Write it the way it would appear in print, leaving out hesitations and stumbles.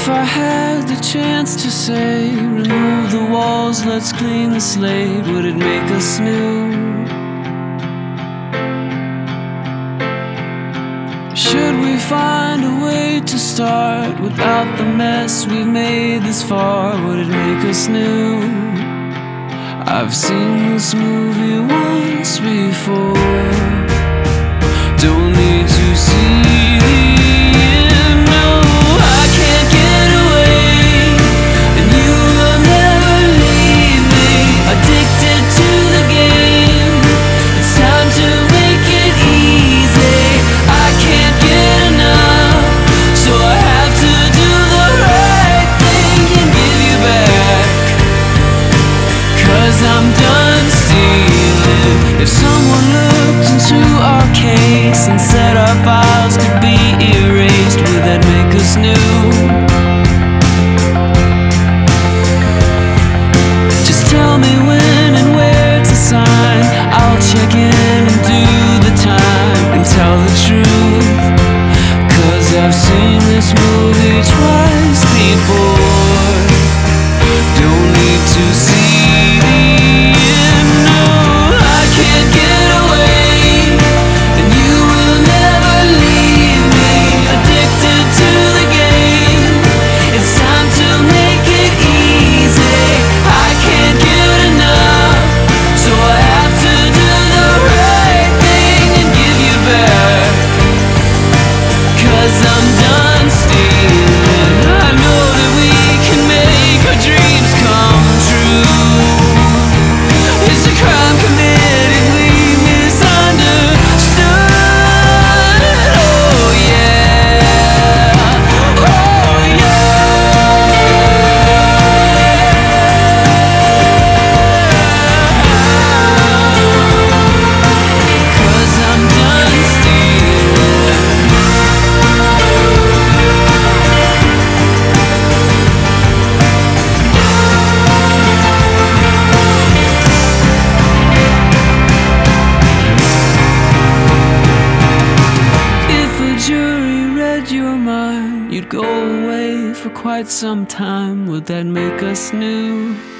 If I had the chance to say, remove the walls, let's clean the slate, would it make us new? Should we find a way to start without the mess we've made this far, would it make us new? I've seen this movie once before. Don't need to see the end, no, I can't get away, and you will never leave me. Addicted to the game, it's time to make it easy. I can't get enough, so I have to do the right thing and give you back, 'cause I'm done stealing. If someone looked into our case and said our files could be erased, would that make us new? Just tell me when and where to sign, I'll check in and do the time and tell the truth, 'cause I've seen this movie twice before. Don't need to see the end, no, I can't get away, and you will never leave me. Addicted to the game, it's time to make it easy. I can't get enough, so I have to do the right thing and give you back, 'cause I'm done stealing. I know that we can make our dreams come true. It's a crime committed we misunderstood. Oh yeah, oh yeah. 'Cause I'm done stealing. If a jury read your mind, you'd go away for quite some time, would that make us new?